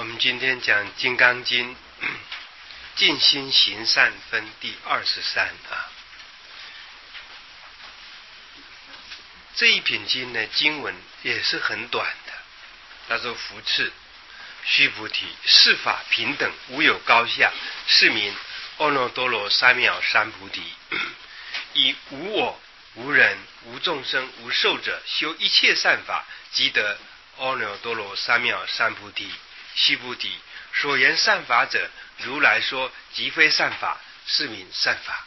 我们今天讲《金刚经》尽心行善分第23啊。这一品经呢，经文也是很短的。他说：“福次，须菩提，世法平等，无有高下，是名阿耨多罗三藐三菩提。以无我、无人、无众生、无寿者，修一切善法，即得阿耨多罗三藐三菩提。须菩提，所言善法者，如来说，即非善法，是名善法。”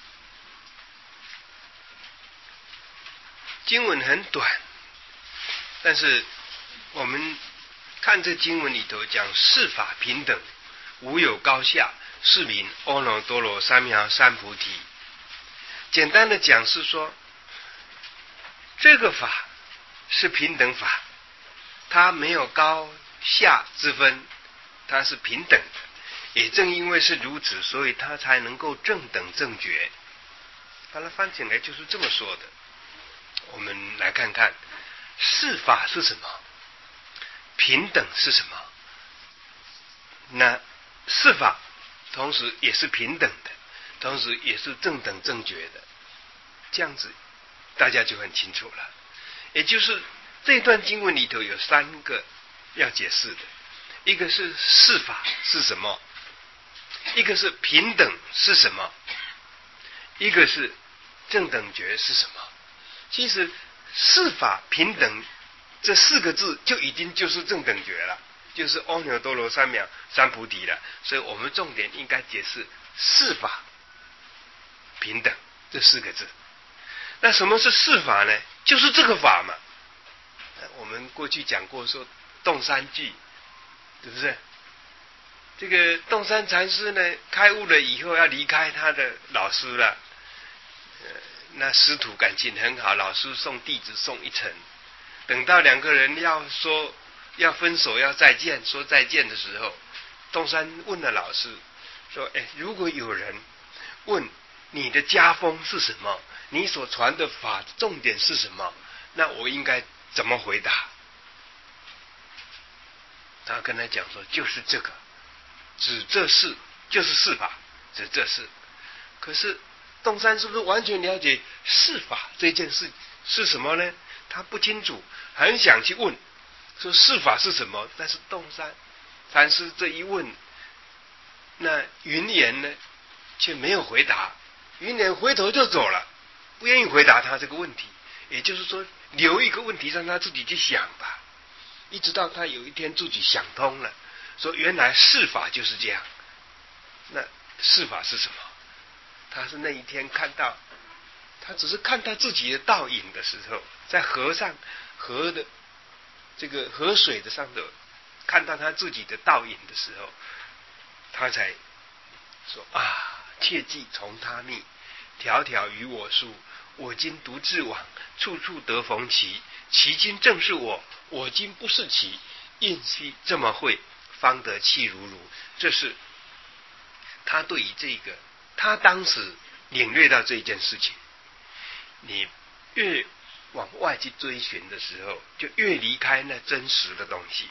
经文很短，但是我们看这经文里头讲世法平等，无有高下，是名阿耨多罗三藐三菩提。简单的讲是说，这个法是平等法，它没有高下之分，它是平等的。也正因为是如此，所以它才能够正等正觉。把它翻起来就是这么说的。我们来看看世法是什么，平等是什么。那世法同时也是平等的，同时也是正等正觉的，这样子大家就很清楚了。也就是这段经文里头有3个要解释的，一个是世法是什么，一个是平等是什么，一个是正等觉是什么。其实世法平等这4个字就已经就是正等觉了，就是阿耨多罗三藐三菩提了。所以我们重点应该解释世法平等这4个字。那什么是世法呢？就是这个法嘛。我们过去讲过说洞山句，对不对？这个洞山禅师呢，开悟了以后要离开他的老师了，那师徒感情很好，老师送弟子送一程。等到2个人要分手要再见，说再见的时候，洞山问了老师说：“如果有人问你的家风是什么，你所传的法重点是什么，那我应该怎么回答？”他跟他讲说：“就是这个，指这事，就是世法，指这事。”可是洞山是不是完全了解世法这件事是什么呢？他不清楚，很想去问说世法是什么。但是洞山禅师这一问，那云岩呢却没有回答。云岩回头就走了，不愿意回答他这个问题。也就是说，留一个问题让他自己去想吧。一直到他有一天自己想通了，说原来世法就是这样。那世法是什么？他是那一天看到，他只是看到自己的倒影的时候，在河的这个河水的上头看到他自己的倒影的时候，他才说啊，切记从他密，条条与我疏。我今独自往，处处得逢其。其今正是我，我今不是其。应须这么会，方得气如如。这是他对于这个，他当时领略到这件事情。你越往外去追寻的时候，就越离开那真实的东西，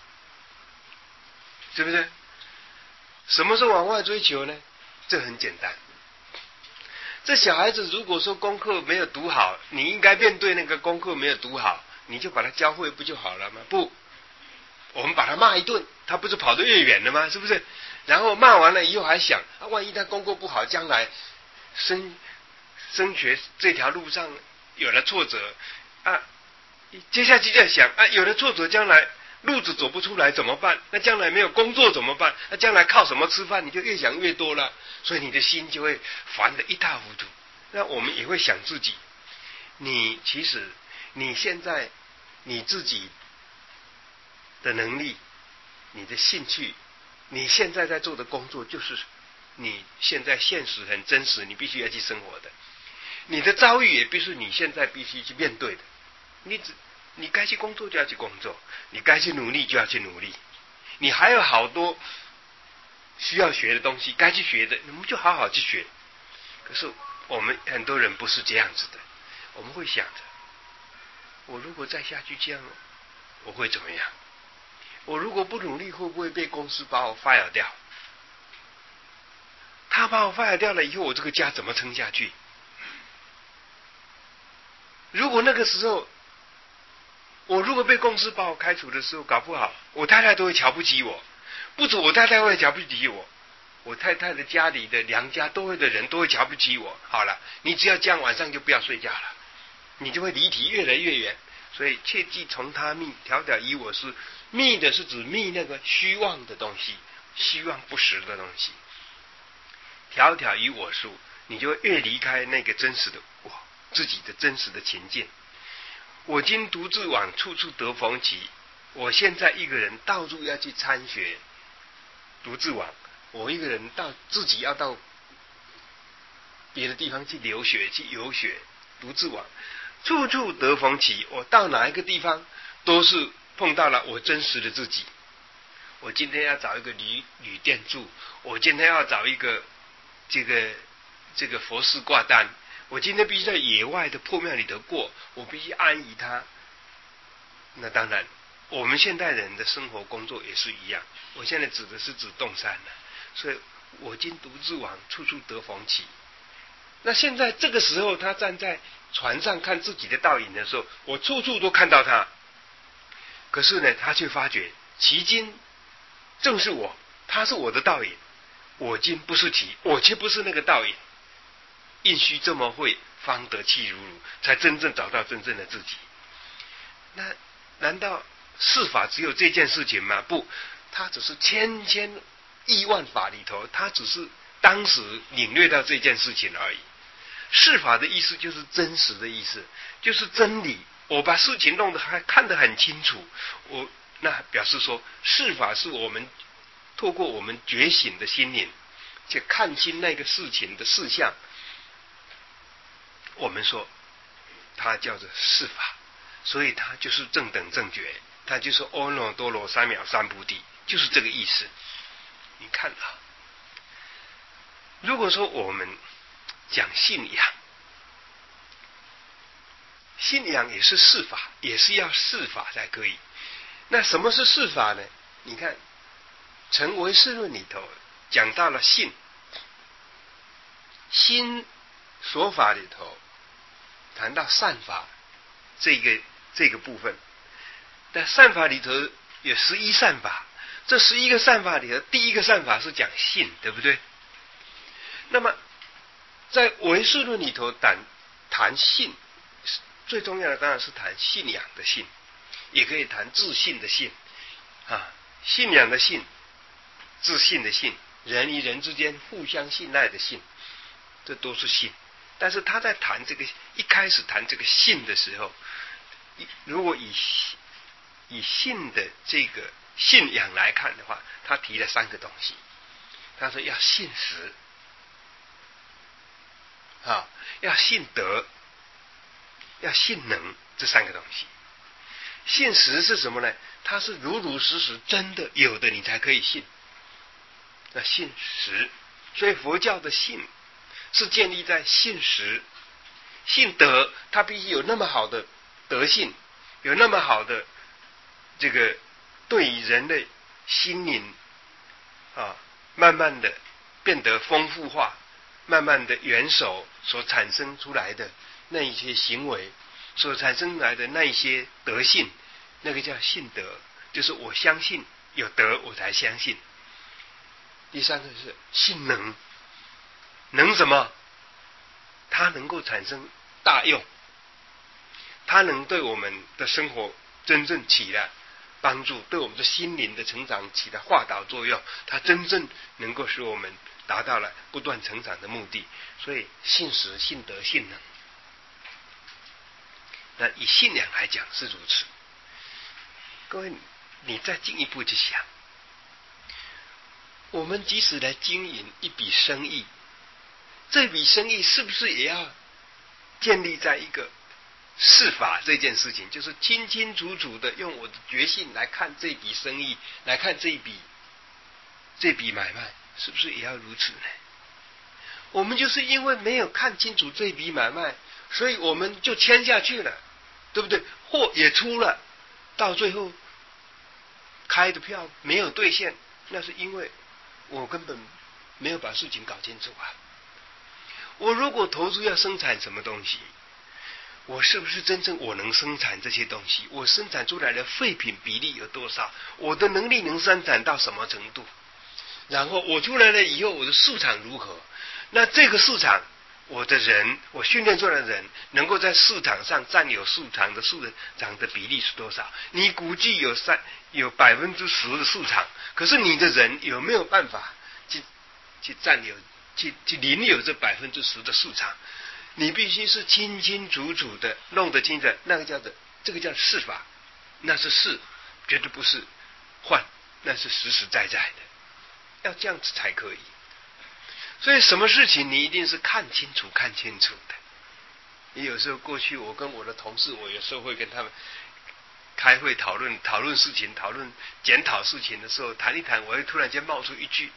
是不是？什么是往外追求呢？这很简单。这小孩子如果说功课没有读好，你应该面对那个功课没有读好，你就把他教会不就好了吗？不，我们把他骂一顿，他不是跑得越远了吗？是不是？然后骂完了以后还想，万一他功课不好，将来升学这条路上有了挫折啊，接下去就想啊，有了挫折，将来路子走不出来怎么办？那将来没有工作怎么办？那将来靠什么吃饭？你就越想越多了，所以你的心就会烦得一塌糊涂。那我们也会想自己，其实你现在你自己的能力，你的兴趣，你现在在做的工作，就是你现在现实很真实，你必须要去生活的。你的遭遇也必须你现在必须去面对的。你该去工作就要去工作，你该去努力就要去努力。你还有好多需要学的东西，该去学的，你们就好好去学。可是我们很多人不是这样子的，我们会想着，我如果再下去这样，我会怎么样？ 我如果不努力，会不会被公司把我 fire 掉？他把我 fire 掉了以后，我这个家怎么撑下去？如果那个时候，我如果被公司把我开除的时候，搞不好我太太都会瞧不起我，不止我太太会瞧不起我，我太太的家里的娘家都会的人都会瞧不起我。好了，你只要这样，晚上就不要睡觉了，你就会离题越来越远。所以切记从他密，条条以我是密的，是指密那个虚妄的东西，虚妄不实的东西。条条以我数，你就会越离开那个真实的我自己的真实的情境。我今独自往，处处得逢奇。我现在一个人到处要去参学，独自往。我一个人自己要到别的地方去留学、去游学，独自往，处处得逢奇。我到哪一个地方，都是碰到了我真实的自己。我今天要找一个旅店住，我今天要找一个这个佛事挂单。我今天必须在野外的破庙里头过，我必须安于它。那当然，我们现代人的生活工作也是一样。我现在指的是指动山了，所以我今独自往，处处得逢奇。那现在这个时候，他站在船上看自己的倒影的时候，我处处都看到他。可是呢，他却发觉其今正是我，他是我的倒影，我今不是其，我却不是那个倒影。应须这么会，方得气如如，才真正找到真正的自己。那难道世法只有这件事情吗？不，它只是千千亿万法里头，它只是当时领略到这件事情而已。世法的意思就是真实的意思，就是真理。我把事情弄得还看得很清楚，那表示说，世法是我们透过我们觉醒的心灵，去看清那个事情的事项。我们说它叫做世法，所以它就是正等正觉，它就是阿耨多罗三藐三菩提，就是这个意思。你看啊，如果说我们讲信仰，信仰也是世法，也是要世法才可以。那什么是世法呢？你看《成唯识论》里头讲到了信，心说法里头谈到善法这个部分。但善法里头有11善法，这11个善法里头，第一个善法是讲信，对不对？那么在唯识论里头谈信，最重要的当然是谈信仰的信，也可以谈自信的信啊，信仰的信，自信的信，人与人之间互相信赖的信，这都是信。但是他在谈这个，一开始谈这个信的时候，如果以信的这个信仰来看的话，他提了3个东西。他说要信实啊，要信德，要信能，这3个东西。信实是什么呢？它是如如实实真的有的，你才可以信。那信实，所以佛教的信是建立在信实。信德，它必须有那么好的德性，有那么好的这个对于人的心灵啊，慢慢的变得丰富化，慢慢的元首所产生出来的那一些行为，所产生出来的那一些德性，那个叫信德，就是我相信有德我才相信。第3个是信能，能什么？它能够产生大用，它能对我们的生活真正起了帮助，对我们的心灵的成长起了化导作用，它真正能够使我们达到了不断成长的目的。所以信实、信德、信能，那以信仰来讲是如此。各位，你再进一步去想，我们即使来经营一笔生意，这笔生意是不是也要建立在一个事法这件事情，就是清清楚楚的用我的觉性来看这笔生意，来看这笔买卖，是不是也要如此呢？我们就是因为没有看清楚这笔买卖，所以我们就签下去了，对不对？货也出了，到最后开的票没有兑现，那是因为我根本没有把事情搞清楚啊。我如果投资要生产什么东西，我是不是真正我能生产这些东西？我生产出来的废品比例有多少？我的能力能生产到什么程度？然后我出来了以后，我的市场如何？那这个市场，我的人，我训练出来的人，能够在市场上占有市场的比例是多少？你估计有10%的市场，可是你的人有没有办法去占有、去领有这10%的市场？你必须是清清楚楚的弄得清楚，这个叫事法，那是事，绝对不是幻，那是实实在在的，要这样子才可以。所以什么事情你一定是看清楚的。你有时候过去我跟我的同事，我有时候会跟他们开会讨论事情，检讨事情的时候，谈一谈，我会突然间冒出一句：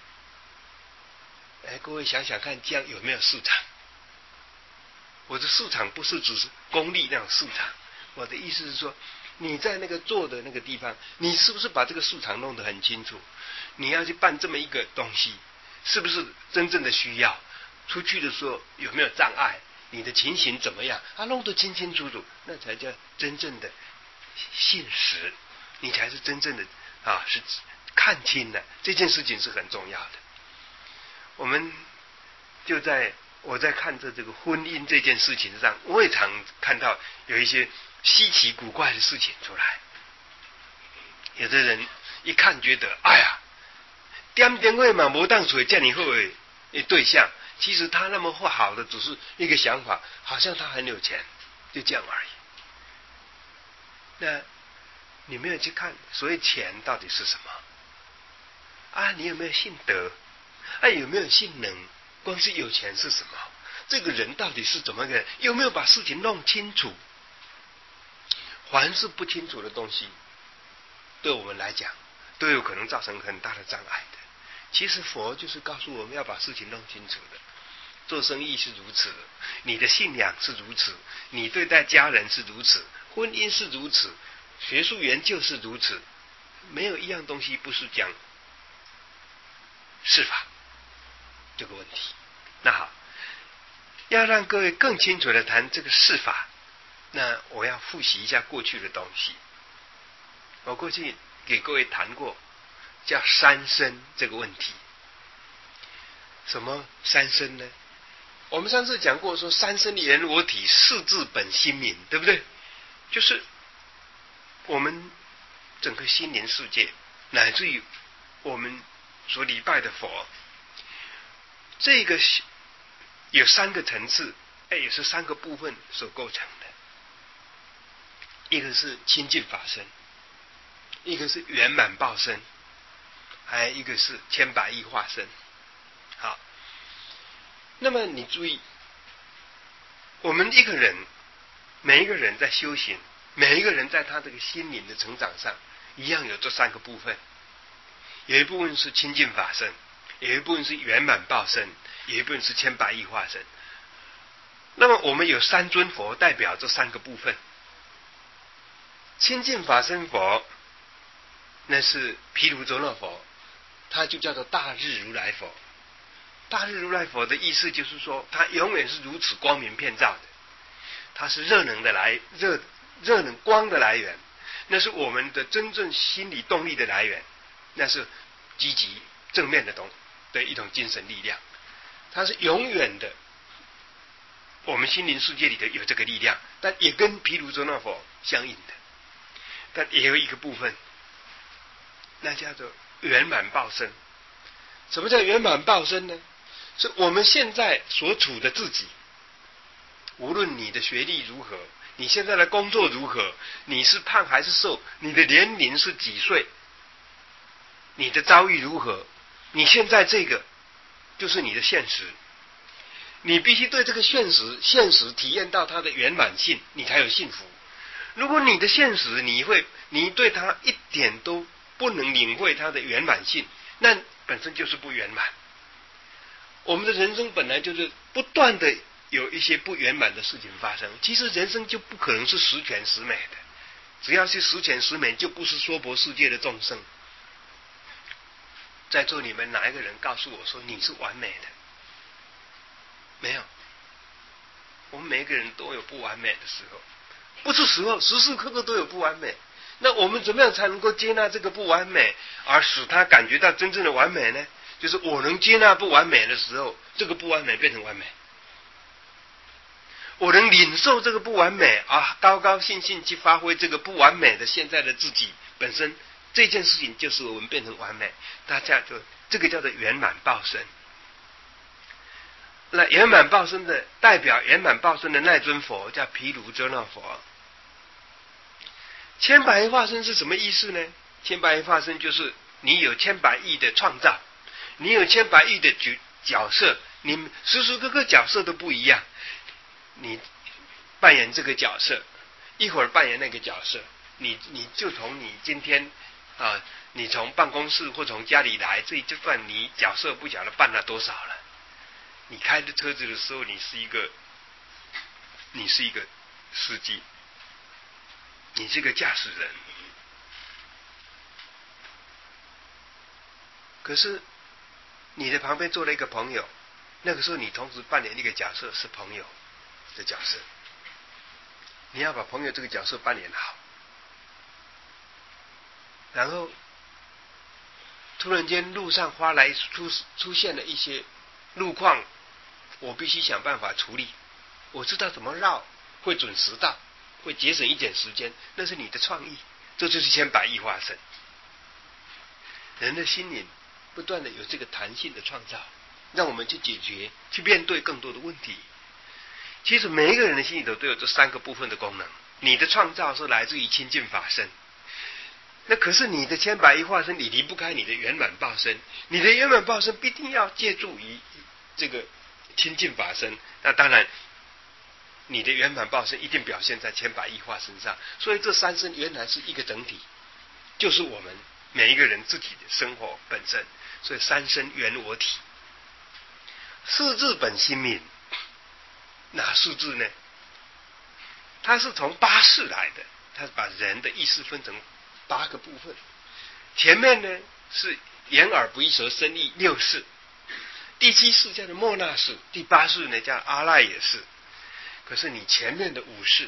各位想想看，这样有没有市场？我的市场不是只是功利那种市场，我的意思是说，你在那个做的那个地方，你是不是把这个市场弄得很清楚？你要去办这么一个东西，是不是真正的需要？出去的时候有没有障碍？你的情形怎么样？弄得清清楚楚，那才叫真正的信实，你才是真正的是看清了这件事情是很重要的。我们我在看这个婚姻这件事情上，我也常看到有一些稀奇古怪的事情出来。有的人一看觉得，哎呀，点位嘛，没当初这样好的对象，其实他那么好的只是一个想法，好像他很有钱，就这样而已。那你没有去看，所谓钱到底是什么？你有没有信德？有没有信能？光是有钱是什么？这个人到底是怎么个人？有没有把事情弄清楚？凡是不清楚的东西，对我们来讲都有可能造成很大的障碍的。其实佛就是告诉我们要把事情弄清楚的。做生意是如此，你的信仰是如此，你对待家人是如此，婚姻是如此，学术研究是如此，没有一样东西不是讲事法这个问题。那好，要让各位更清楚的谈这个事法，那我要复习一下过去的东西。我过去给各位谈过叫三身这个问题。什么三身呢？我们上次讲过说，三身言我体，四字本心明，对不对？就是我们整个心灵世界，乃至于我们所礼拜的佛，这个有3个层次，也是3个部分所构成的。一个是清净法身，一个是圆满报身，还有一个是千百亿化身。好，那么你注意，我们一个人，每一个人在修行，每一个人在他这个心灵的成长上，一样有这3个部分。有一部分是清净法身，有一部分是圆满报身，有一部分是千百亿化身。那么我们有3尊佛代表这3个部分。清净法身佛，那是毗卢遮那佛，他就叫做大日如来佛。大日如来佛的意思就是说，他永远是如此光明遍照的，他是热能光的来源，那是我们的真正心理动力的来源，那是积极正面的一种精神力量，它是永远的。我们心灵世界里的有这个力量，但也跟毗卢遮那佛相应的，但也有一个部分，那叫做圆满报身。什么叫圆满报身呢？是我们现在所处的自己，无论你的学历如何，你现在的工作如何，你是胖还是瘦，你的年龄是几岁，你的遭遇如何，你现在这个就是你的现实。你必须对这个现实体验到它的圆满性，你才有幸福。如果你的现实你对它一点都不能领会它的圆满性，那本身就是不圆满。我们的人生本来就是不断的有一些不圆满的事情发生，其实人生就不可能是十全十美的， 只要是十全十美，就不是娑婆世界的众生。在座你们哪一个人告诉我说你是完美的？没有。我们每一个人都有不完美的时候，不是时候，时时刻刻都有不完美。那我们怎么样才能够接纳这个不完美，而使他感觉到真正的完美呢？就是我能接纳不完美的时候，这个不完美变成完美。我能领受这个不完美，而高高兴兴去发挥这个不完美的现在的自己本身，这件事情就是我们变成完美。大家就这个叫做圆满报身。那圆满报身的代表，圆满报身的那尊佛叫毗卢遮那佛。千百亿化身是什么意思呢？千百亿化身就是你有千百亿的创造，你有千百亿的角色，你时时刻刻角色都不一样。你扮演这个角色，一会儿扮演那个角色，你就从你今天你从办公室或从家里来，这一段你角色不晓得扮了多少了。你开着车子的时候，你是一个司机，你是一个驾驶人。可是你的旁边坐了一个朋友，那个时候你同时扮演一个角色是朋友的角色，你要把朋友这个角色扮演好。然后突然间路上发来出现了一些路况，我必须想办法处理。我知道怎么绕会准时到，会节省一点时间，那是你的创意，这就是千百亿化身。人的心灵不断的有这个弹性的创造，让我们去解决，去面对更多的问题。其实每一个人的心里头都有这三个部分的功能。你的创造是来自于清净法身，那可是你的千百亿化身，你离不开你的圆满报身。你的圆满报身必定要借助于这个清净法身，那当然你的圆满报身一定表现在千百亿化身上。所以这三身原来是一个整体，就是我们每一个人自己的生活本身。所以三身圆我体。四字本心明，哪四字呢？它是从八识来的，它把人的意识分成8个部分。前面呢是眼耳鼻舌身意6识，第7识叫做末那识，第8识呢叫阿赖耶识。可是你前面的5识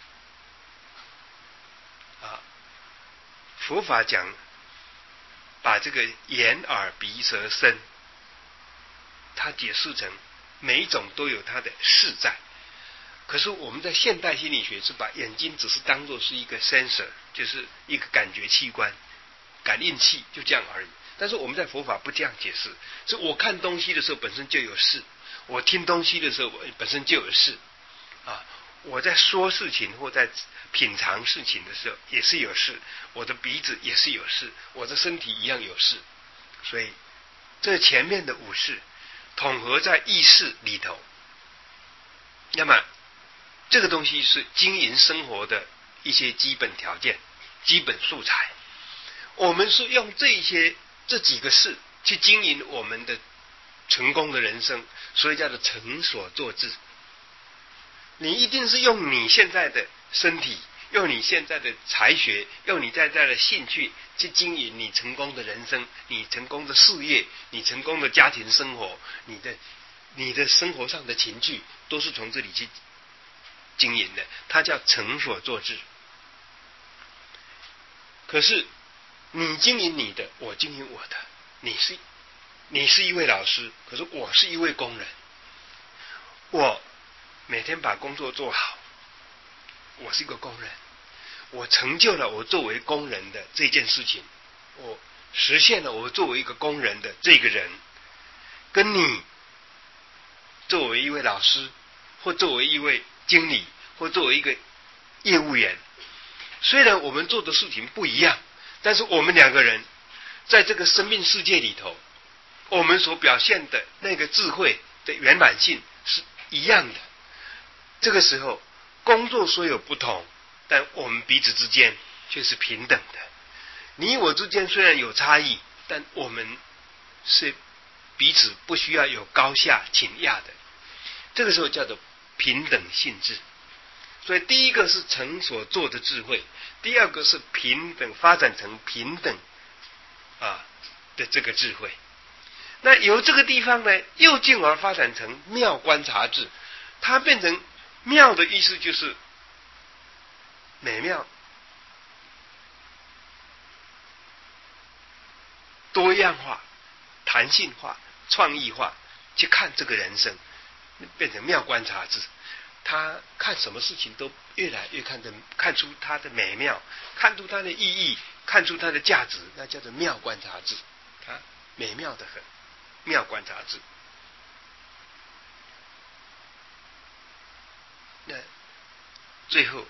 佛法讲把这个眼耳鼻舌身，它解释成每一种都有它的识在。可是我们在现代心理学是把眼睛只是当作是一个 sensor， 就是一个感觉器官、感应器，就这样而已。但是我们在佛法不这样解释，是我看东西的时候本身就有识，我听东西的时候本身就有识我在说事情或在品尝事情的时候也是有识，我的鼻子也是有识，我的身体一样有识。所以这前面的5识统合在意识里头，那么这个东西是经营生活的一些基本条件、基本素材。我们是用这几个识去经营我们的成功的人生，所以叫做成所作智。你一定是用你现在的身体，用你现在的才学，用你现在的兴趣去经营你成功的人生，你成功的事业，你成功的家庭生活，你的生活上的情趣都是从这里去经营的，它叫成所作智。可是你经营你的，我经营我的。你是一位老师，可是我是一位工人。我每天把工作做好，我是一个工人，我成就了我作为工人的这件事情，我实现了我作为一个工人的这个人。跟你作为一位老师，或作为一位经理，或作为一个业务员，虽然我们做的事情不一样，但是我们2个人在这个生命世界里头，我们所表现的那个智慧的圆满性是一样的。这个时候工作虽有不同，但我们彼此之间却是平等的。你我之间虽然有差异，但我们是彼此不需要有高下倾轧的。这个时候叫做平等性质。 所以第一个是成所作的智慧，第二个是平等发展成平等的这个智慧。那由这个地方呢，又进而发展成妙观察智，它变成妙的意思就是美妙、多样化、弹性化、创意化去看这个人生，变成妙观察智。他看什么事情都越来越看出它的美妙，看出它的意义，看出它的价值，那叫做妙观察智。它美妙的很，妙观察智。那最后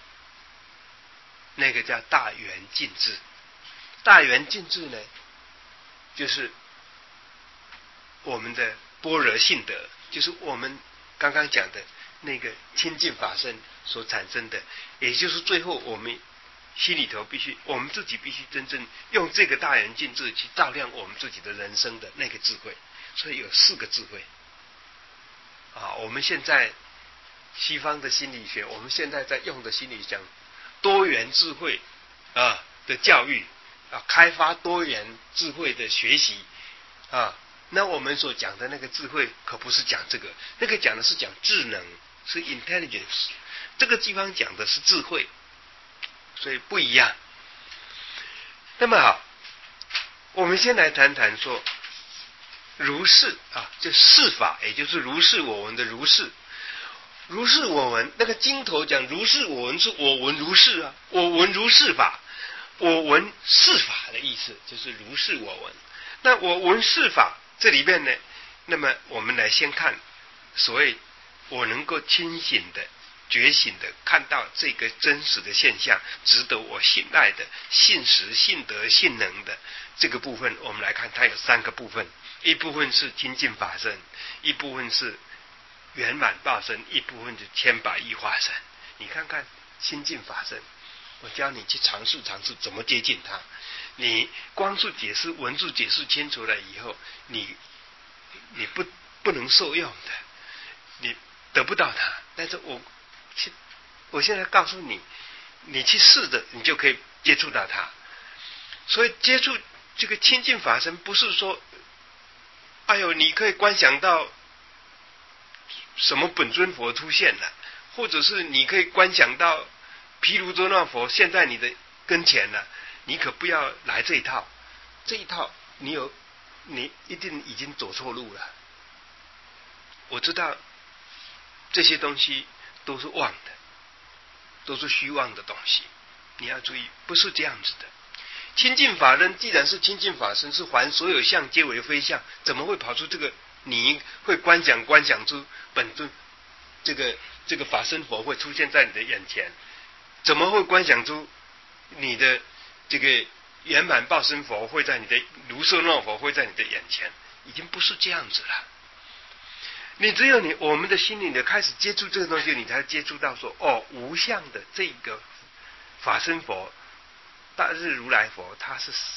那个叫大圆镜智。大圆镜智呢，就是我们的般若性德，就是我们刚刚讲的那个清净法身所产生的，也就是最后我们心里头我们自己必须真正用这个大圆镜智去照亮我们自己的人生的那个智慧。所以有4个智慧我们现在西方的心理学，我们现在在用的心理讲多元智慧的教育开发多元智慧的学习那我们所讲的那个智慧可不是讲这个，那个讲的是讲智能，是 intelligence， 这个地方讲的是智慧，所以不一样。那么好，我们先来谈谈说如是这是法，也就是如是我闻的如是。如是我闻，那个经头讲如是我闻是我闻如是我闻如是法，我闻是法的意思就是如是我闻。那我闻是法这里面呢，那么我们来先看所谓我能够清醒的觉醒的看到这个真实的现象，值得我信赖的信实信德信能的这个部分，我们来看它有3个部分，一部分是清净法身，一部分是圆满报身，一部分是千百亿化身。你看看清净法身，我教你去尝试怎么接近它。你光是解释文字解释清楚了以后，你不能受用的，你得不到它。但是我现在告诉你，你去试着，你就可以接触到它。所以接触这个清净法身，不是说你可以观想到什么本尊佛出现了，或者是你可以观想到毗卢遮那佛现在你的跟前了，你可不要来这一套。这一套你一定已经走错路了。我知道这些东西都是妄的，都是虚妄的东西，你要注意，不是这样子的。清净法身既然是清净法身，是还所有相皆为非相，怎么会跑出这个？你会观想出本尊这个法身佛会出现在你的眼前？怎么会观想出你的这个圆满报身佛会在你的卢舍那佛会在你的眼前？已经不是这样子了。你只有我们的心里开始接触这个东西，你才接触到说无相的这个法身佛大日如来佛，他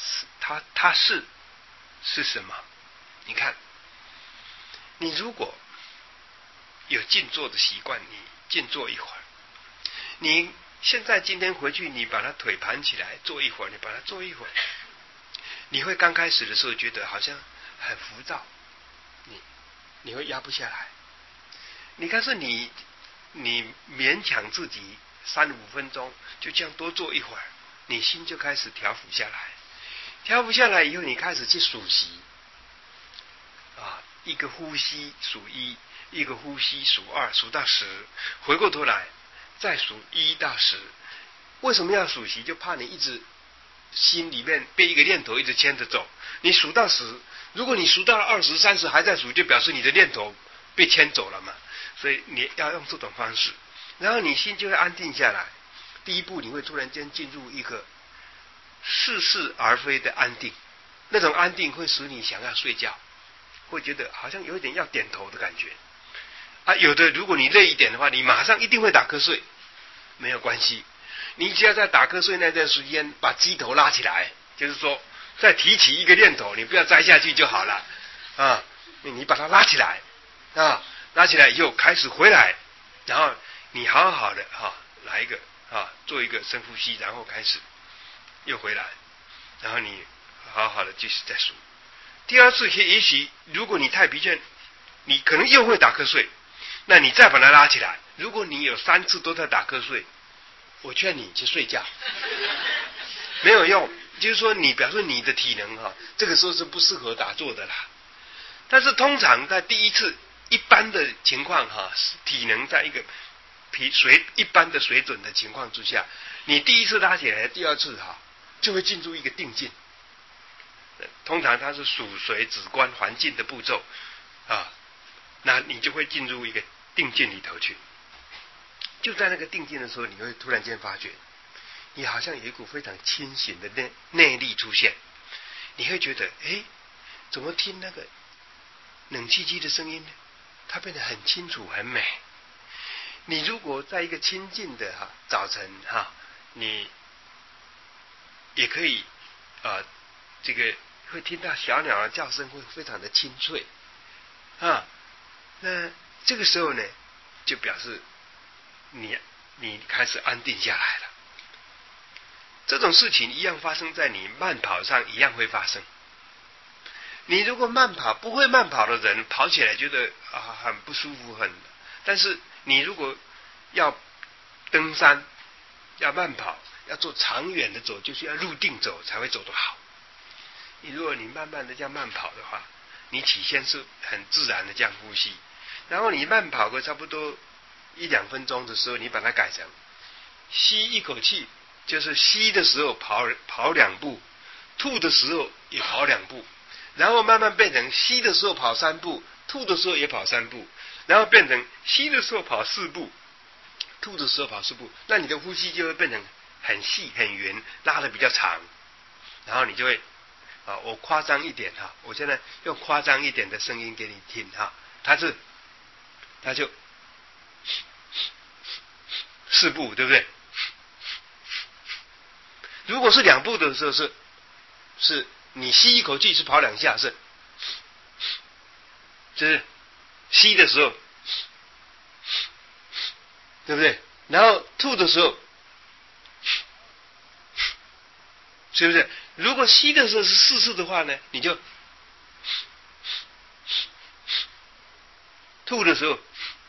是什么？你看，你如果有静坐的习惯，你静坐一会儿。你现在今天回去，你把他腿盘起来坐一会儿，你把它坐一会儿，你会刚开始的时候觉得好像很浮躁，你会压不下来。你看是你勉强自己3-5分钟，就这样多坐一会儿，你心就开始调伏下来。调伏下来以后，你开始去数息一个呼吸数1，一个呼吸数2，数到10，回过头来再数1到10。为什么要数息？就怕你一直心里面被一个念头一直牵着走。你数到10，如果你数到了20、30还在数，就表示你的念头被牵走了嘛。所以你要用这种方式，然后你心就会安定下来。第一步，你会突然间进入一个似是而非的安定，那种安定会使你想要睡觉，会觉得好像有一点要点头的感觉有的如果你累一点的话，你马上一定会打瞌睡。没有关系，你只要在打瞌睡那段时间把机头拉起来，就是说再提起一个念头，你不要栽下去就好了你把它拉起来拉起来以后开始回来，然后你好好的来一个做一个深呼吸，然后开始又回来，然后你好好的继续再数。第二次也许如果你太疲倦，你可能又会打瞌睡，那你再把它拉起来。如果你有3次都在打瞌睡，我劝你去睡觉，没有用。就是说你表示你的体能这个时候是不适合打坐的啦。但是通常在第一次一般的情况体能在一个一般的水准的情况之下，你第一次拉起来，第二次就会进入一个定境。通常它是属水止观环境的步骤那你就会进入一个定境里头去。就在那个定境的时候，你会突然间发觉你好像有一股非常清醒的内力出现，你会觉得怎么听那个冷气机的声音呢？它变得很清楚很美。你如果在一个清静的早晨你也可以这个会听到小鸟的叫声，会非常的清脆那这个时候呢，就表示你开始安定下来了。这种事情一样发生在你慢跑上，一样会发生。你如果慢跑，不会慢跑的人跑起来觉得很不舒服但是你如果要登山，要慢跑，要做长远的走，就是要入定走才会走得好。如果你慢慢的这样慢跑的话，你起先是很自然的这样呼吸，然后你慢跑个差不多1-2分钟的时候，你把它改成吸一口气，就是吸的时候跑2步，吐的时候也跑2步，然后慢慢变成吸的时候跑3步，吐的时候也跑3步，然后变成吸的时候跑4步，吐的时候跑4步，那你的呼吸就会变成很细很圆，拉得比较长，然后你就会我夸张一点我现在用夸张一点的声音给你听它就4步，对不对？如果是2步的时候是你吸一口气是跑2下，就是吸的时候，对不对？然后吐的时候，是不是？如果吸的时候是4次的话呢，你就吐的时候，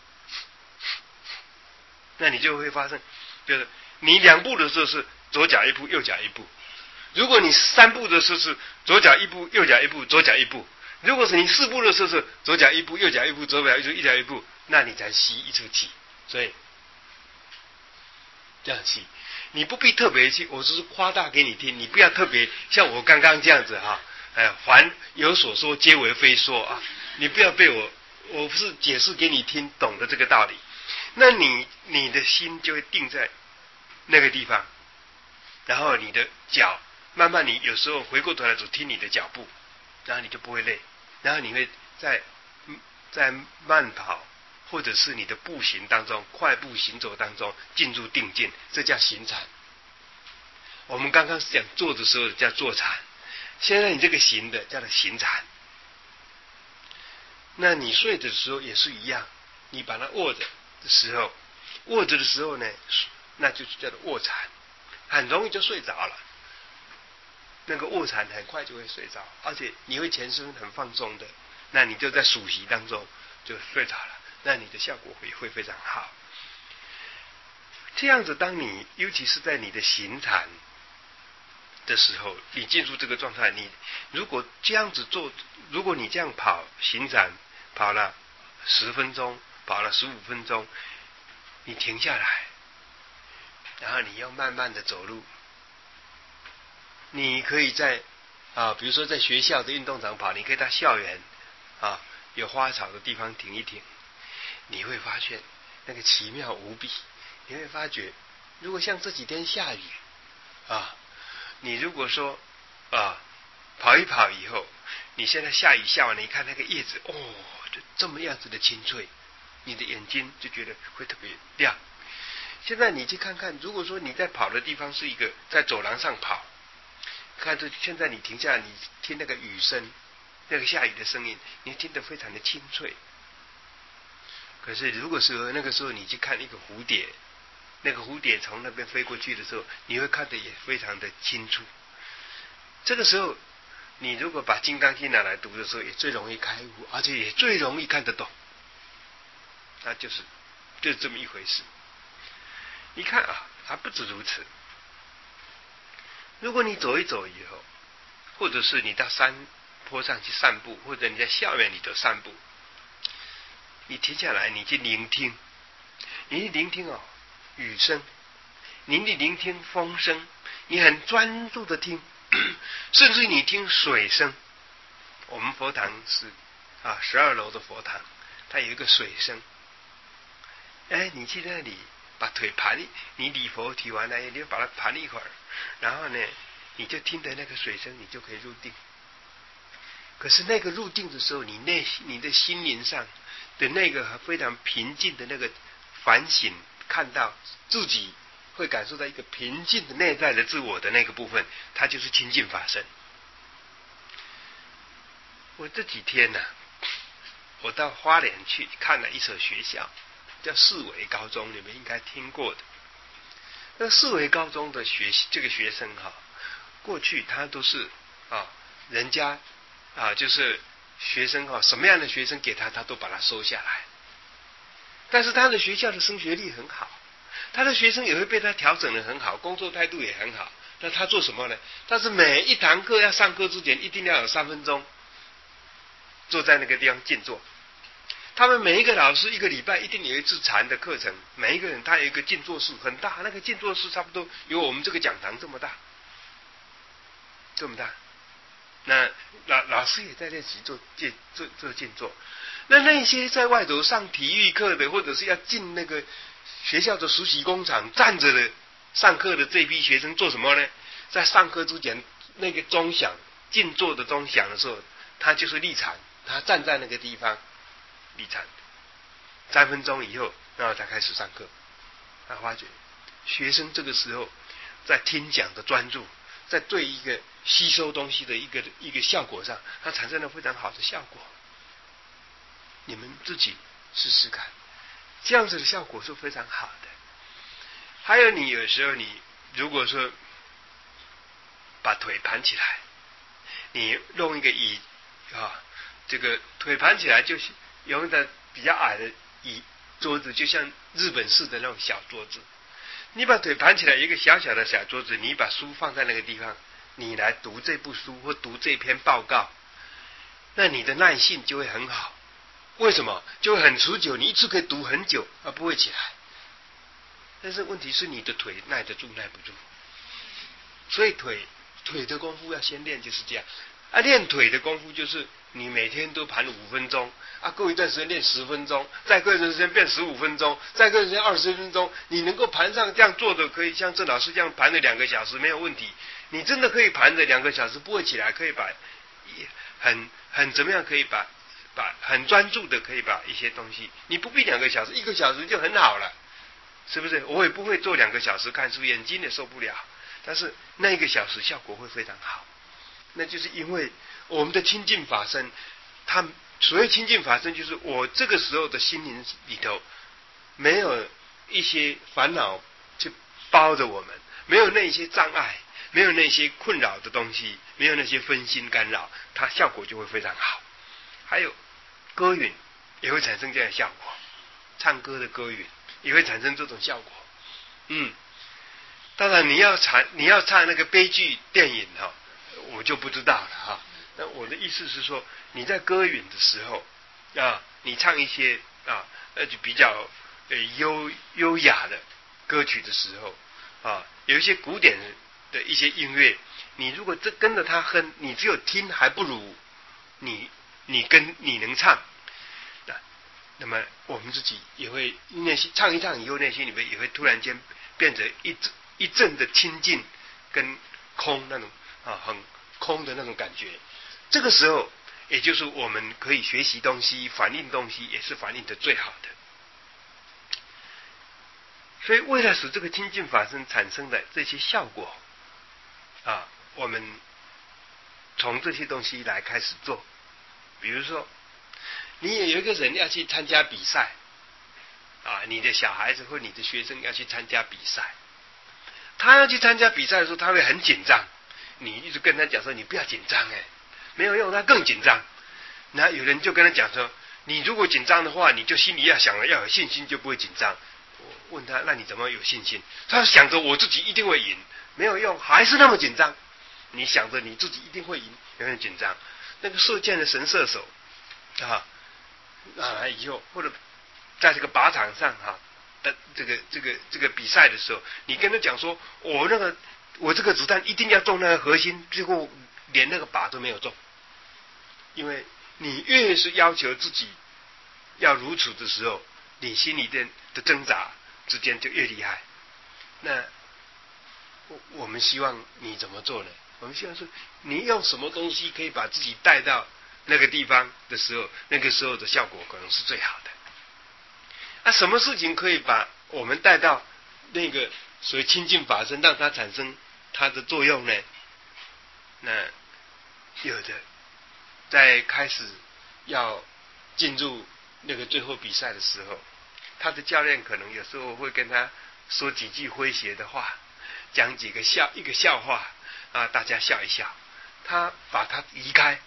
那你就会发生，就是你2步的时候是左脚1步右脚1步，如果你3步的时候是左脚1步右脚1步左脚1步，如果是你4步的时候是左脚1步右脚1步左脚1步，那你才吸一次气。所以这样吸，你不必特别去，我只是夸大给你听，你不要特别像我刚刚这样子凡有所说皆为非说你不要被我不是解释给你听懂的这个道理，那你的心就会定在那个地方，然后你的脚慢慢，你有时候回过头来只听你的脚步，然后你就不会累，然后你会在慢跑或者是你的步行当中，快步行走当中进入定境，这叫行禅。我们刚刚讲坐的时候叫坐禅，现在你这个行的叫做行禅。那你睡的时候也是一样，你把它握着的时候呢，那就叫做卧禅，很容易就睡着了。那个卧禅很快就会睡着，而且你会全身很放松的，那你就在数息当中就睡着了，那你的效果会非常好。这样子，当你尤其是在你的行禅的时候，你进入这个状态，你如果这样子做，如果你这样跑行禅跑了10分钟，跑了15分钟，你停下来，然后你要慢慢的走路。你可以在比如说在学校的运动场跑，你可以到校园有花草的地方停一停，你会发现那个奇妙无比。你会发觉，如果像这几天下雨你如果说跑一跑以后，你现在下雨下完了，你看那个叶子就这么样子的清脆，你的眼睛就觉得会特别亮。现在你去看看，如果说你在跑的地方是一个在走廊上跑，看这现在你停下来，你听那个雨声，那个下雨的声音，你听得非常的清脆。 可是如果说那个时候你去看一个蝴蝶，那个蝴蝶从那边飞过去的时候，你会看得也非常的清楚。这个时候你如果把《金刚经》拿来读的时候，也最容易开悟，而且也最容易看得懂。那就是这么一回事。你看啊，还不止如此。如果你走一走以后，或者是你到山坡上去散步，或者你在校园里头散步，你停下来，你去聆听，你去聆听雨声，你去聆听风声，你很专注的听，甚至你听水声。我们佛堂是12楼的佛堂，它有一个水声。你去那里把腿盘，你礼佛提完了，你就把它盘一会儿，然后呢，你就听着那个水声，你就可以入定。可是那个入定的时候，你的心灵上的那个非常平静的那个反省，看到自己会感受到一个平静的内在的自我的那个部分，它就是清净法身。我这几天呢，我到花莲去看了一所学校，叫四维高中，你们应该听过的。那四维高中的这个学生过去他都是人家就是学生什么样的学生给他都把他收下来。但是他的学校的升学率很好，他的学生也会被他调整得很好，工作态度也很好。那他做什么呢？但是每一堂课要上课之前，一定要有3分钟坐在那个地方静坐。他们每一个老师一个礼拜一定有一次禅的课程，每一个人他有一个静坐室，很大，那个静坐室差不多有我们这个讲堂这么大，这么大。那老师也在练习做静坐。那些在外头上体育课的，或者是要进那个学校的实习工厂站着的上课的这批学生做什么呢？在上课之前，那个钟响静坐的钟响的时候，他就是立禅，他站在那个地方立禅，3分钟以后，然后才开始上课。他发觉学生这个时候在听讲的专注，在对一个吸收东西的一个效果上，它产生了非常好的效果。你们自己试试看，这样子的效果是非常好的。还有你有时候你如果说把腿盘起来，你弄一个椅这个腿盘起来就是用的比较矮的桌子，就像日本式的那种小桌子。你把腿盘起来，一个小小的小桌子，你把书放在那个地方，你来读这部书或读这篇报告，那你的耐性就会很好。为什么？就会很持久，你一次可以读很久不会起来。但是问题是你的腿耐得住耐不住，所以腿的功夫要先练，就是这样。练腿的功夫就是你每天都盘5分钟过一段时间练10分钟，再过一段时间变15分钟，再过一段时间20分钟，你能够盘上这样做的，可以像郑老师这样盘了2个小时没有问题。你真的可以盘着2个小时不会起来，可以把很怎么样，可以把很专注的可以把一些东西，你不必2个小时，1个小时就很好了，是不是？我也不会做2个小时看书，眼睛也受不了，但是那1个小时效果会非常好。那就是因为我们的清净法身，所谓清净法身，就是我这个时候的心灵里头没有一些烦恼去包着我们，没有那些障碍，没有那些困扰的东西，没有那些分心干扰，它效果就会非常好。还有歌咏也会产生这样的效果，唱歌的歌咏也会产生这种效果。当然你要唱那个悲剧电影我就不知道了那我的意思是说，你在歌咏的时候你唱一些就比较优雅的歌曲的时候有一些古典的一些音乐，你如果跟着他哼，你只有听还不如你能唱。那么我们自己也会内心唱一唱以后，内心里面也会突然间变成一阵的清净跟空那种很空的那种感觉。这个时候也就是我们可以学习东西反映东西，也是反映的最好的。所以为了使这个清净法身产生的这些效果我们从这些东西来开始做。比如说你也有一个人要去参加比赛， 你的小孩子或你的学生要去参加比赛，他要去参加比赛的时候，他会很紧张。你一直跟他讲说，你不要紧张，没有用，他更紧张。那有人就跟他讲说，你如果紧张的话，你就心里要想了，要有信心，就不会紧张。我问他，那你怎么有信心？他想着我自己一定会赢，没有用，还是那么紧张。你想着你自己一定会赢，有点紧张。那个射箭的神射手以后或者在这个靶场上的这个比赛的时候，你跟他讲说，我这个子弹一定要中那个核心，结果连那个靶都没有中。因为你越是要求自己要如此的时候，你心里的挣扎之间就越厉害。那我们希望你怎么做呢？我们希望说，你用什么东西可以把自己带到那个地方的时候，那个时候的效果可能是最好的。什么事情可以把我们带到那个所谓亲近法身，让它产生它的作用呢？那有的在开始要进入那个最后比赛的时候，他的教练可能有时候会跟他说几句诙谐的话，讲一个笑话大家笑一笑，他把它移开，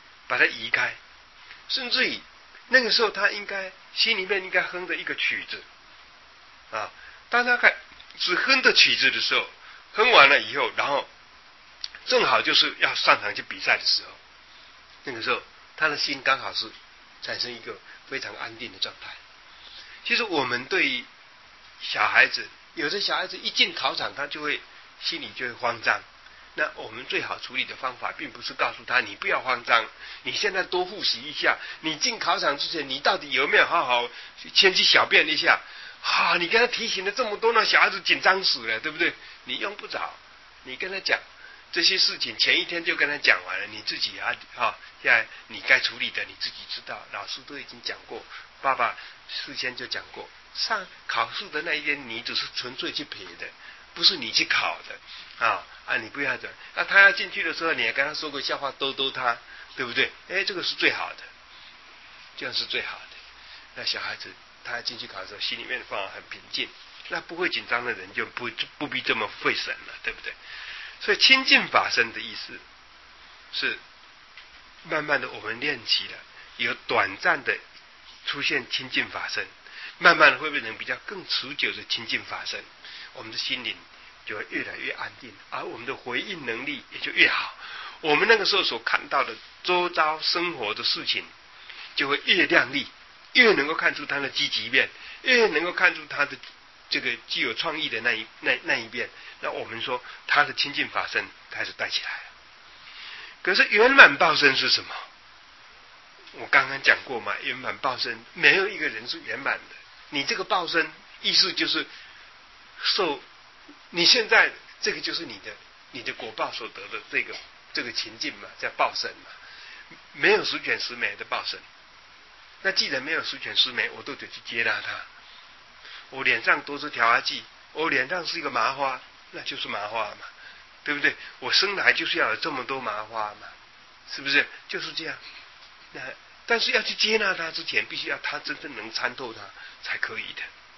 甚至于那个时候他心里面应该哼着一个曲子当他只哼着曲子的时候，哼完了以后，然后正好就是要上场去比赛的时候，那个时候他的心刚好是产生一个非常安定的状态。其实我们对小孩子，有的小孩子一进考场，他心里就会慌张。那我们最好处理的方法，并不是告诉他你不要慌张，你现在多复习一下，你进考场之前，你到底有没有好好先去小便一下？你跟他提醒了这么多，那小孩子紧张死了，对不对？你用不着，你跟他讲这些事情，前一天就跟他讲完了，你自己现在你该处理的你自己知道，老师都已经讲过，爸爸事先就讲过，上考试的那一天你只是纯粹去陪的，不是你去考的你不要这样。他要进去的时候，你还跟他说个笑话逗他，对不对？这个是最好的，这样是最好的。那小孩子他进去考的时候，心里面的方法很平静，那不会紧张的人就不必这么费神了，对不对？所以亲近法身的意思是慢慢的我们练习了，有短暂的出现亲近法身，慢慢的会变成比较更持久的亲近法身，我们的心灵就会越来越安定，而我们的回应能力也就越好。我们那个时候所看到的周遭生活的事情就会越亮丽，越能够看出它的积极面，越能够看出它的这个具有创意的那一面。那我们说他的亲近法身开始带起来了。可是圆满报身是什么？我刚刚讲过嘛，圆满报身没有一个人是圆满的。你这个报身意思就是你现在这个就是你的果报所得的这个情境嘛，叫报身嘛，没有十全十美的报身。那既然没有十全十美，我都得去接纳它。我脸上都是条牙记，我脸上是一个麻花，那就是麻花嘛，对不对？我生来就是要有这么多麻花嘛，是不是？就是这样。但是要去接纳它之前，必须要它真正能参透它才可以的。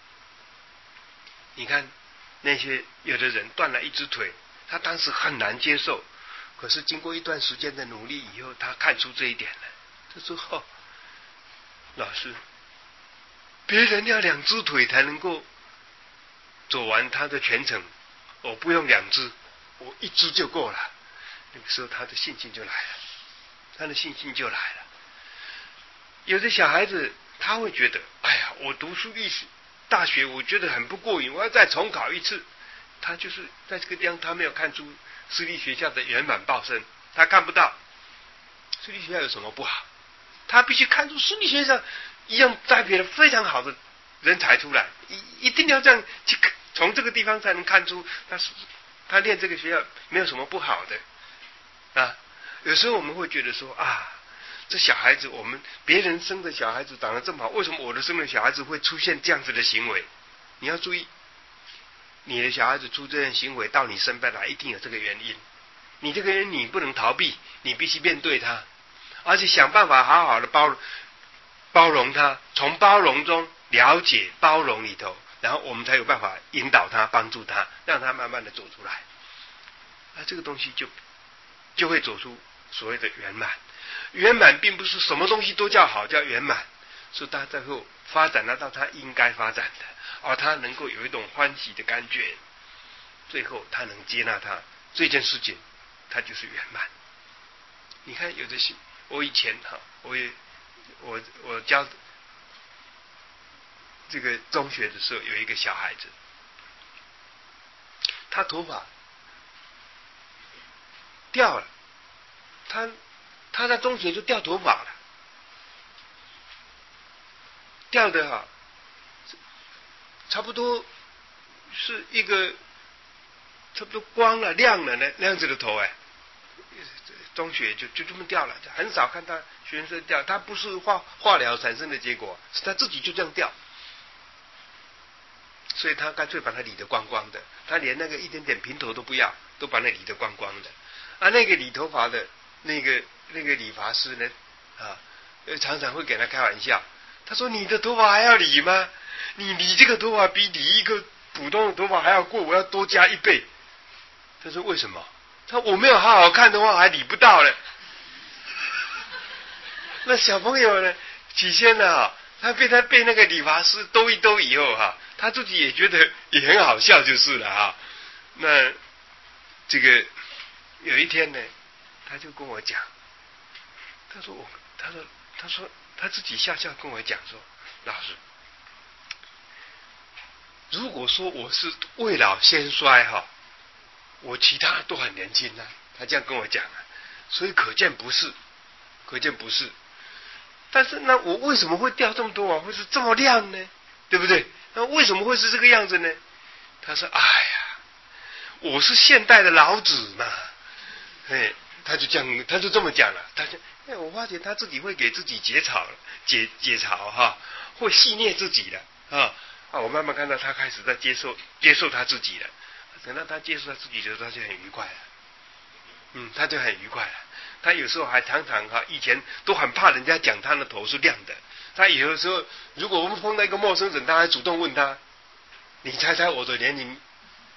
你看那些有的人断了一只腿，他当时很难接受，可是经过一段时间的努力以后，他看出这一点了。他说老师，别人要2只腿才能够走完他的全程，我不用2只，我1只就够了。那个时候他的信心就来了，有的小孩子他会觉得，我读书历史大学我觉得很不过瘾，我要再重考一次。他就是在这个地方，他没有看出私立学校的圆满报身，他看不到私立学校有什么不好，他必须看出私立学校一样栽培了非常好的人才出来，一定要这样去从这个地方才能看出他念这个学校没有什么不好的有时候我们会觉得说这小孩子，别人生的小孩子长得这么好，为什么我的生的小孩子会出现这样子的行为？你要注意，你的小孩子出这样行为到你身边来，一定有这个原因。你这个原因你不能逃避，你必须面对他，而且想办法好好的包容他，从包容中了解、包容里头，然后我们才有办法引导他、帮助他，让他慢慢的走出来。这个东西就会走出所谓的圆满。圆满并不是什么东西都叫好，叫圆满，是他最后发展到他应该发展的，而他能够有一种欢喜的感觉，最后他能接纳他这件事情，他就是圆满。你看，有的是我以前我教这个中学的时候，有一个小孩子，他头发掉了，他在中学就掉头发了，掉的差不多是一个差不多光了亮了那样子的头中学就这么掉了，很少看他学生掉，他不是化疗产生的结果，是他自己就这样掉，所以他干脆把它理得光光的，他连那个一点点平头都不要，都把那理得光光的。那个理头发的那个理发师呢，常常会给他开玩笑，他说：“你的头发还要理吗？你理这个头发比理一个普通的头发还要贵，我要多加1倍。”他说：“为什么？”他说：“我没有好好看的话，还理不到了。”那小朋友呢，起先呢，他被那个理发师兜一兜以后他自己也觉得也很好笑就是了那这个有一天呢，他就跟我讲，他说他自己笑笑跟我讲说：“老师，如果说我是未老先衰我其他都很年轻啊。”他这样跟我讲所以可见不是。但是那我为什么会掉这么多会是这么亮呢？对不对？那为什么会是这个样子呢？他说：“哎呀，我是现代的老子嘛。”他就这么讲了。他就我发觉他自己会给自己解嘲会戏谑自己的我慢慢看到他开始在接受他自己了。等到他接受他自己的时候，他就很愉快了。他就很愉快了。他有时候还常常以前都很怕人家讲他的头是亮的。他有的时候，如果我们碰到一个陌生人，他还主动问他：“你猜猜我的年龄？”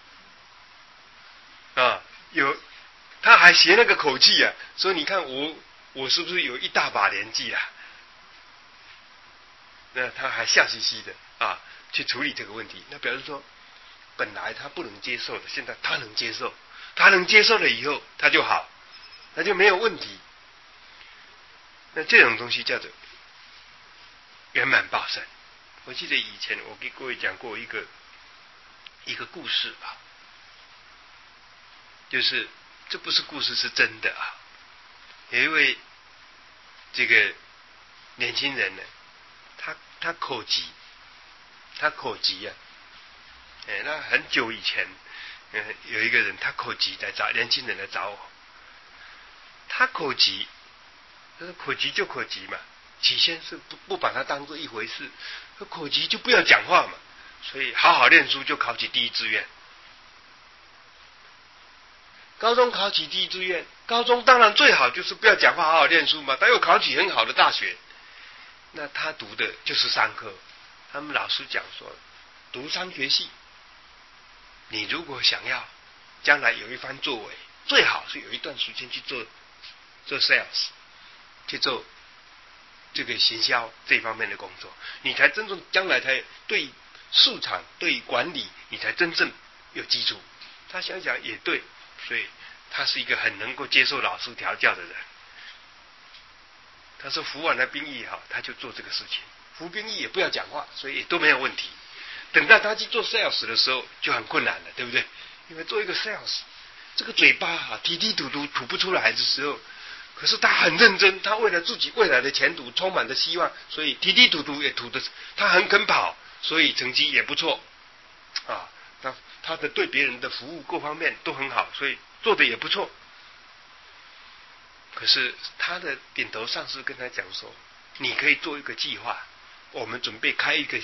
他还学那个口气说：“你看我是不是有一大把年纪了？”那他还笑嘻嘻的去处理这个问题。那表示说，本来他不能接受的，现在他能接受。他能接受了以后，他就好，那就没有问题。那这种东西叫做圆满报身。我记得以前我给各位讲过一个故事就是这不是故事，是真的有一位这个年轻人呢，他口疾那很久以前有一个人他口疾年轻人来找我。他口疾就口疾嘛，起先是不把它当做一回事，口疾就不要讲话嘛，所以好好念书就考起第一志愿。高中考起第一志愿，高中当然最好就是不要讲话，好好念书嘛。他又考起很好的大学，那他读的就是商科。他们老师讲说，读商学系，你如果想要将来有一番作为，最好是有一段时间去做 sales， 去做这个行销这方面的工作，你才真正将来才对市场对管理你才真正有基础。他想想也对，所以他是一个很能够接受老师调教的人。他说服完了兵役他就做这个事情，服兵役也不要讲话，所以也都没有问题。等到他去做 sales 的时候就很困难了，对不对？因为做一个 sales， 这个嘴巴提提吐吐吐不出来的时候，可是他很认真，他为了自己未来的前途充满着希望，所以提提吐吐也吐的，他很肯跑，所以成绩也不错他的对别人的服务各方面都很好，所以做的也不错。可是他的顶头上司跟他讲说，你可以做一个计划，我们准备开一个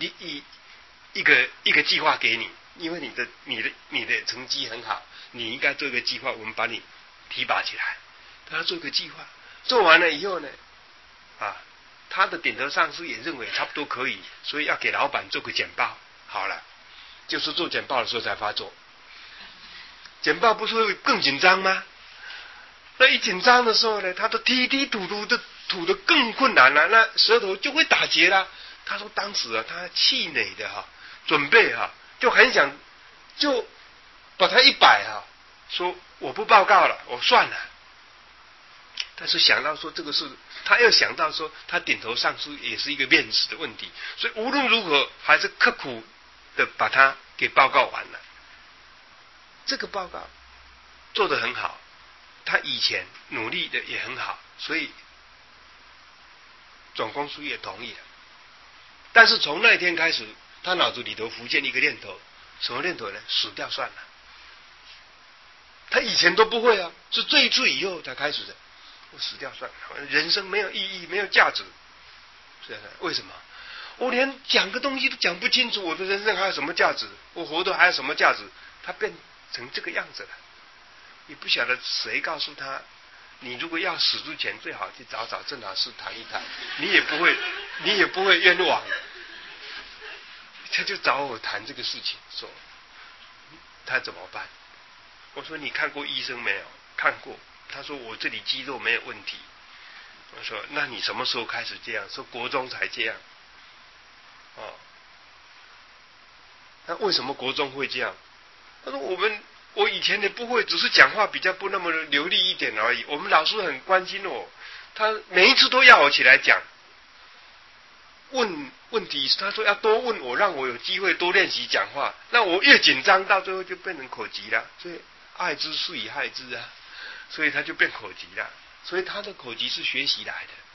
计划给你，因为你的成绩很好，你应该做一个计划，我们把你提拔起来。他做一个计划，做完了以后呢他的顶头上司也认为差不多可以，所以要给老板做个简报。好了，就是做简报的时候才发作。简报不是会更紧张吗？那一紧张的时候呢，他都滴滴吐吐的吐得更困难了，那舌头就会打结了。他说当时啊，他气馁的准备就很想就把他一摆说我不报告了，我算了。但是想到说这个事，他又想到说他顶头上司也是一个面子的问题，所以无论如何还是刻苦的把它给报告完了。这个报告做得很好，他以前努力的也很好，所以总公司也同意了。但是从那一天开始，他脑子里头浮现一个念头，什么念头呢？死掉算了。他以前都不会是这一次以后才开始的。我死掉算了，人生没有意义，没有价值。为什么？我连讲个东西都讲不清楚，我的人生还有什么价值？我活得还有什么价值？他变成这个样子了。你不晓得谁告诉他，你如果要死之前，最好去找郑老师谈一谈，你也不会冤枉。他就找我谈这个事情，说他怎么办？我说你看过医生没有？看过。他说我这里肌肉没有问题。我说那你什么时候开始这样？说国中才这样。那为什么国中会这样？他说我以前也不会，只是讲话比较不那么流利一点而已。我们老师很关心我，他每一次都要我起来讲，问问题，他说要多问我，让我有机会多练习讲话。那我越紧张，到最后就变成口疾了。所以爱之是以害之所以他就变口疾了。所以他的口疾是学习来的。